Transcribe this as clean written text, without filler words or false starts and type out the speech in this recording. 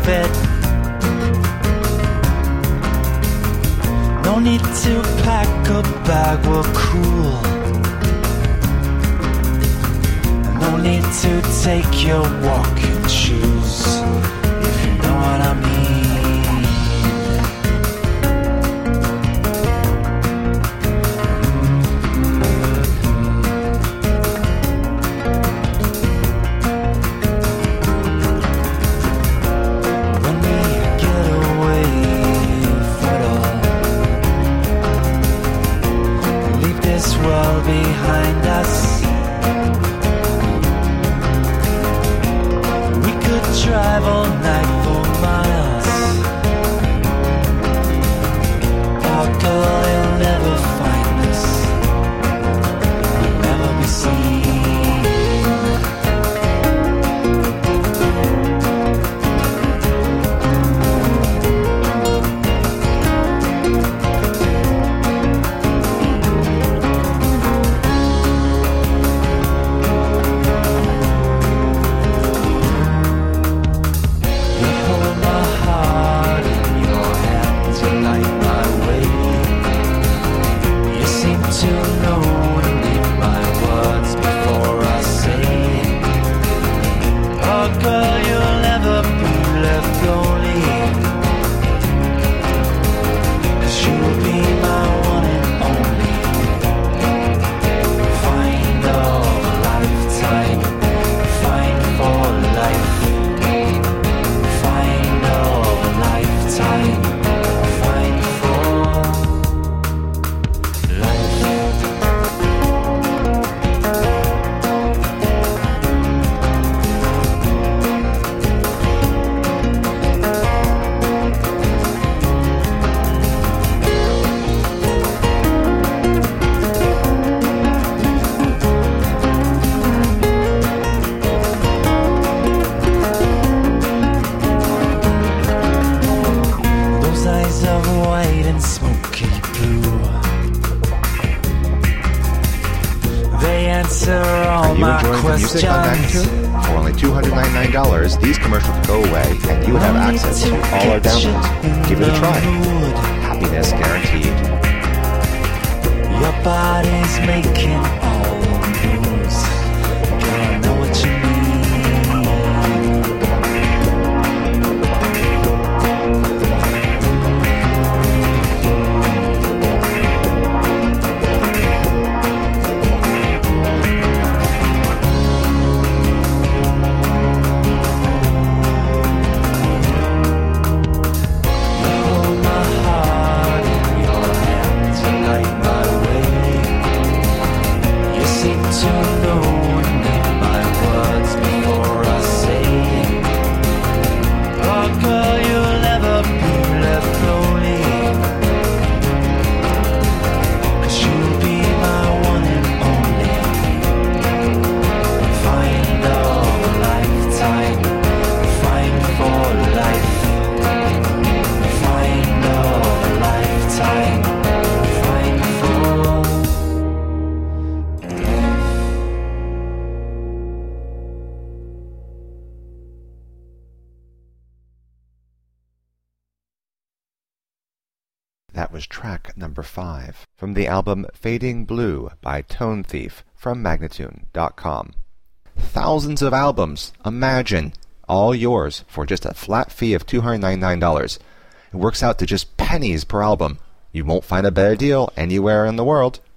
it. No need to pack a bag, we're cool. No need to take your walking shoes, if you know what I mean. Well behind us, we could drive all night for miles. Oh girl, you'll never find us, we'll never be seen. Music on Magnitude? For only $299, these commercials go away and you would have access to all our downloads. Give it a try. Happiness guaranteed. Your body's making all the moves. Girl, I know what you mean. That was track number 5 from the album Fading Blue by Tone Thief from Magnatune.com. Thousands of albums, imagine, all yours for just a flat fee of $299. It works out to just pennies per album. You won't find a better deal anywhere in the world.